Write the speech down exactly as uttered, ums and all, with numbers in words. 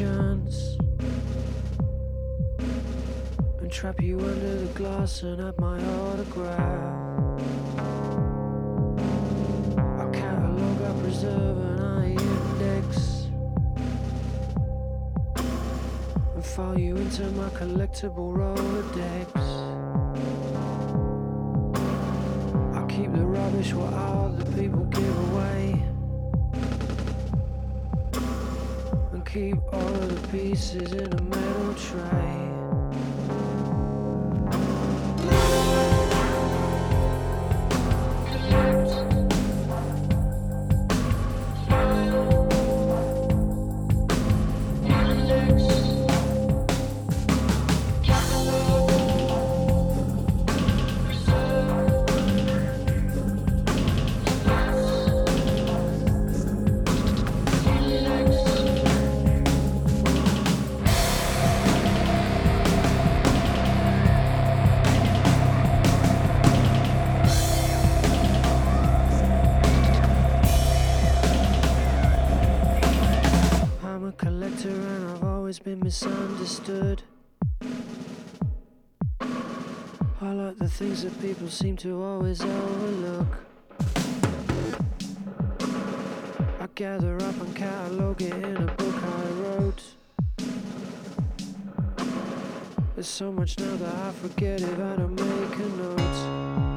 chance and trap you under the glass and have my autograph. I catalog, I preserve and I index and file you into my collectible Rolodex. I keep the rubbish what other people give away and keep all of the pieces in a metal tray. I'm a collector and I've always been misunderstood. I like the things that people seem to always overlook. I gather up and catalogue it in a book I wrote. There's so much now that I forget if I don't make a note.